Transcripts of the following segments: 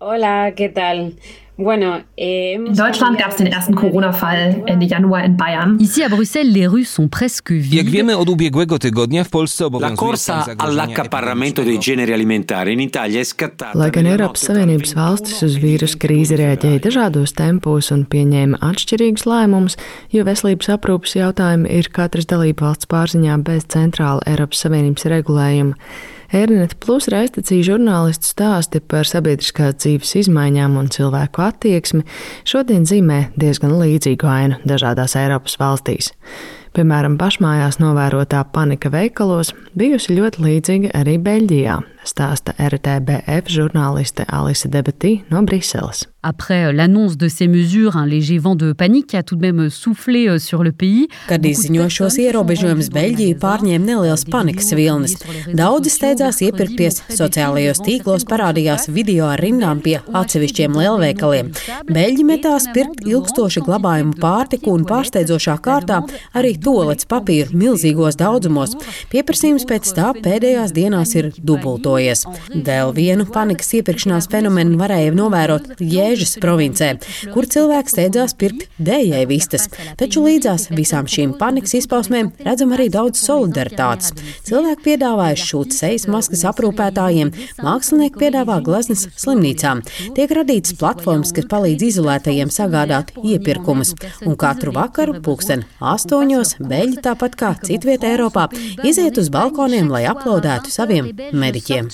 Hola, ¿qué tal? Bueno, In Deutschland gab es den ersten Corona-Fall Ende Januar in Bayern. Ici à Bruxelles, les rues sont presque vides. Jak wiemy, od ubiegłego tygodnia w Polsce La obowiązuje corsa all'accaparramento dei generi alimentari in Italia è scattata. Lai gan Eiropas Savienības valstis uz vīrusu krīzi reaģēja dažādos tempos un pieņēma atšķirīgus lēmumus, jo veselības aprūpes jautājumi ir katras dalībvalsts pārziņā bez centrāla Eiropas Savienības regulējuma. Eironet Plus raidstacija žurnālistu stāsti par sabiedriskās dzīves izmaiņām un cilvēku attieksmi šodien zīmē diezgan līdzīgu ainu dažādās Eiropas valstīs. Piemēram, pašmājās novērotā panika veikalos bijusi ļoti līdzīga arī Beļģijā, stāsta RTBF žurnāliste Alise Debatī no Briseles. Après l'annonce de ces mesures, un léger vent de panique a tout de même soufflé sur le pays. Kad izziņošos ierobežojumus Beļģiju pārņēma neliels panikas vilnis. Daudzi steidzās iepirkties, sociālajos tīklos parādījās video ar rindām pie atsevišķiem lielveikaliem. Beļģi metās pirkt ilgstoši glabājumu pārtiku un pārsteidzošā kārtā arī tualetes papīru milzīgos daudzumos. Pieprasījums pēc tā pēdējās dienās ir dubultojies. Vēl vienu panikas iepirkšanās fenomenu varēja novērot Ježas provincē, kur cilvēki steidzās pirkt dējai vistas. Taču līdzās visām šīm panikas izpausmēm redzam arī daudz solidaritātes. Cilvēki piedāvāja šūt sejas maskas aprūpētājiem, mākslinieki piedāvā gleznas slimnīcām. Tiek radītas platformas, kas palīdz izolētajiem sagādāt iepirkumus. Un katru vakaru 8:00 Beļģi, tāpat kā citvieta Eiropā, iziet uz balkoniem, lai aplaudētu saviem mediķiem.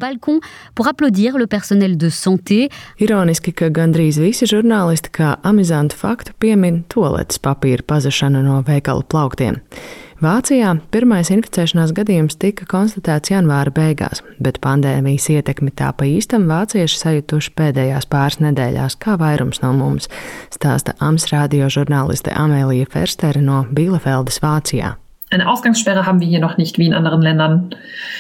Ironiski, ka gandrīz visi žurnālisti kā amizantu faktu piemin tualetes papīra pazušanu no veikalu plauktiem. Vācijā pirmais inficēšanās gadījums tika konstatēts janvāra beigās, bet pandēmijas ietekmi tā pa īstam vācieši sajutuši pēdējās pāris nedēļās, kā vairums no mums, stāsta AMS radio žurnāliste Amēlija Ferstere no Bielefeldes, Vācijā. Eine Ausgangssperre haben wir hier noch nicht wie in anderen Ländern.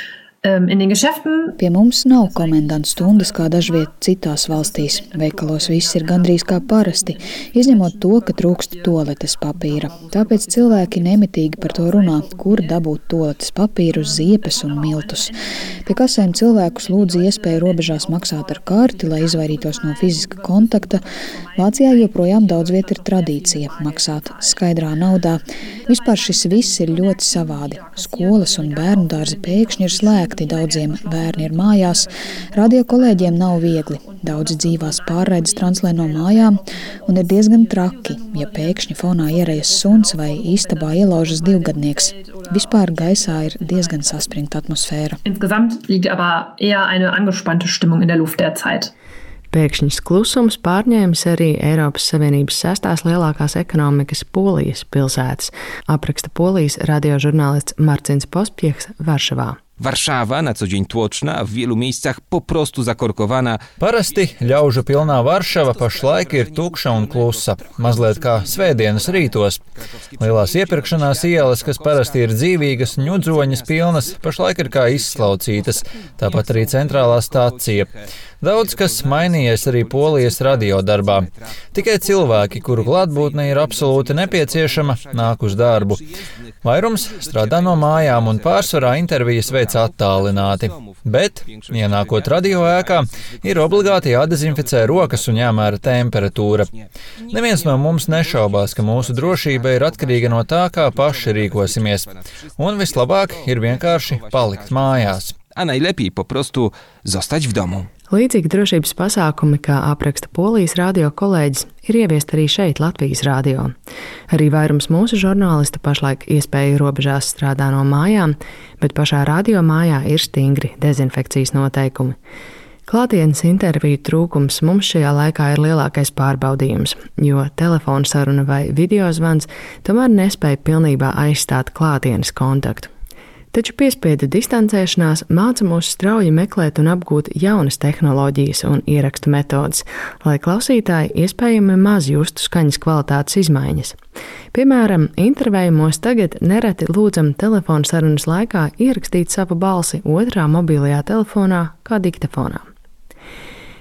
In den Geschäften. Pie mums nav komendantu stundas kā dažviet citās valstīs. Veikalos viss ir gandrīz kā parasti, izņemot to, ka trūkst tualetes papīra. Tāpēc cilvēki nemitīgi par to runā, kur dabūt tualetes papīru, ziepes un miltus. Pie kasēm cilvēkus lūdza iespēju robežās maksāt ar karti, lai izvairītos no fiziska kontakta. Vācijā joprojām daudz viet ir tradīcija maksāt skaidrā naudā. Vispār šis viss ir ļoti savādi. Skolas un bērnu dārzi pēkšņi ir slēgti. Daudziem bērni ir mājās, radio kolēģiem nav viegli. Daudzi dzīvās pārraides translē no mājām un ir diezgan traki, ja pēkšņi fonā ierējas suns vai istabā ielaužas divgadnieks. Vispār gaisā ir diezgan saspringta atmosfēra. Insgesamt liegt aber eher eine angespannte Stimmung in der Luft derzeit. Pēkšņs klusums pārņēmis arī Eiropas Savienības 6. lielākās ekonomikas Polijas pilsētas, apraksta Polijas radiožurnālists Marcins Pospiechs Varšavā. Warszawa na co dzień tłoczna, a w wielu miejscach po prostu zakorkowana. Parasti ļaužu pilnā Varšava pašlaik ir tukša un klusa, mazliet kā svētdienas rītos. Lielās iepirkšanās ielas, kas parasti ir dzīvīgas, ņudzoņas pilnas, pašlaik ir kā izslaucītas, tāpat arī centrālā stacija. Daudz kas mainījies arī Polijas radiodarbā. Tikai cilvēki, kuru klātbūtne ir absolūti nepieciešama, nāk uz darbu. Vairums strādā no mājām un pārsvarā intervijas veic attālināti. Bet, ienākot radioēkā, ir obligāti jādezinficē rokas un jāmēra temperatūra. Neviens no mums nešaubās, ka mūsu drošība ir atkarīga no tā, kā paši rīkosimies. Un vislabāk ir vienkārši palikt mājās. A najlepiej po prostu zostać w domu. Līdzīgi drošības pasākumi, kā apraksta Polijas radio kolēģis, ir ieviest arī šeit Latvijas radio. Arī vairums mūsu žurnālistu pašlaik iespēju robežās strādā no mājām, bet pašā radio mājā ir stingri dezinfekcijas noteikumi. Klātienes interviju trūkums mums šajā laikā ir lielākais pārbaudījums, jo telefona saruna vai videozvans tomēr nespēja pilnībā aizstāt klātienes kontaktu. Taču piespiedu distancēšanās māca mūs strauji meklēt un apgūt jaunas tehnoloģijas un ierakstu metodas, lai klausītāji iespējami maz justu skaņas kvalitātes izmaiņas. Piemēram, intervējumos tagad nereti lūdzam telefona sarunas laikā ierakstīt savu balsi otrā mobilajā telefonā kā diktafonā.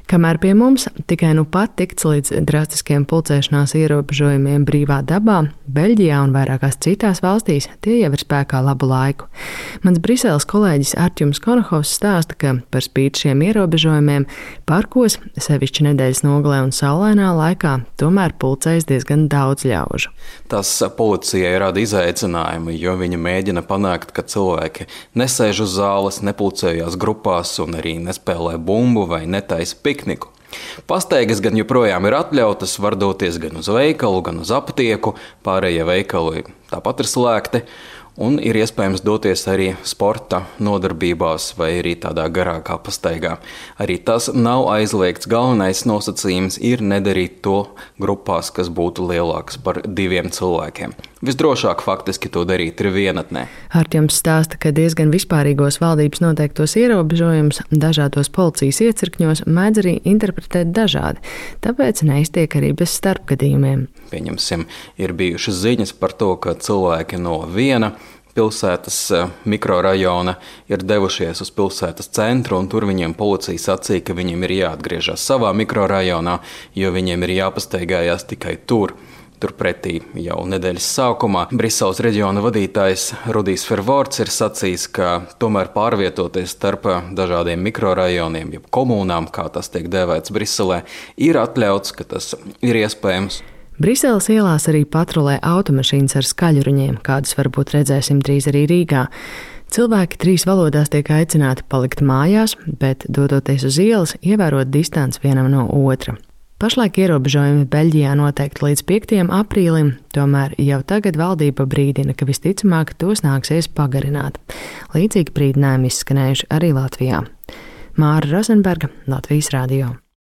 Kamēr pie mums tikai nu pat tikts līdz drastiskiem pulcēšanās ierobežojumiem brīvā dabā, Beļģijā un vairākās citās valstīs tie jau ir spēkā labu laiku. Mans Briseles kolēģis Artjums Konohovs stāsta, ka par spīti šiem ierobežojumiem parkos, sevišķi nedēļas nogalē un saulainā laikā, tomēr pulcējas diezgan daudz ļaužu. Tas policijai rada izaicinājumu, jo viņa mēģina panākt, ka cilvēki nesēž uz zāles, nepulcējās grupās un arī nespēlē bumbu vai netaisa pikniku. Pastaigas gan joprojām ir atļautas, var doties gan uz veikalu, gan uz aptieku, pārējie veikali tāpat ir slēgti, un ir iespējams doties arī sporta nodarbībās vai arī tādā garākā pastaigā. Arī tas nav aizliegts. Galvenais nosacījums ir nedarīt to grupās, kas būtu lielākas par 2 cilvēkiem. Visdrošāk faktiski to darīt ir vienatnē. Artjums stāsta, ka diezgan vispārīgos valdības noteiktos ierobežojumus dažādos policijas iecirkņos mēdz arī interpretēt dažādi, tāpēc neiztiek arī bez starpgadījumiem. Pieņemsim, ir bijušas ziņas par to, ka cilvēki no viena pilsētas mikrorajona ir devušies uz pilsētas centru, un tur viņiem policija sacīja, ka viņiem ir jāatgriežas savā mikrorajonā, jo viņiem ir jāpastaigājās tikai tur. Turpretī jau nedēļas sākumā Briseles reģiona vadītājs Rudijs Fervorts ir sacījis, ka tomēr pārvietoties starp dažādiem mikrorajoniem, jeb komunām, kā tas tiek dēvēts Briselē, ir atļauts, ka tas ir iespējams. Briseles ielās arī patrulē automašīnas ar skaļruņiem, kādus varbūt redzēsim drīz arī Rīgā. Cilvēki 3 valodās tiek aicināti palikt mājās, bet dodoties uz ielas, ievērot distanci vienam no otra. Pašlaik ierobežojumi Beļģijā noteikti līdz 5. aprīlim, tomēr jau tagad valdība brīdina, ka visticamāk tos nāksies pagarināt. Līdzīgi brīdinājumi izskanējuši arī Latvijā. Māra Rozenberga, Latvijas radio.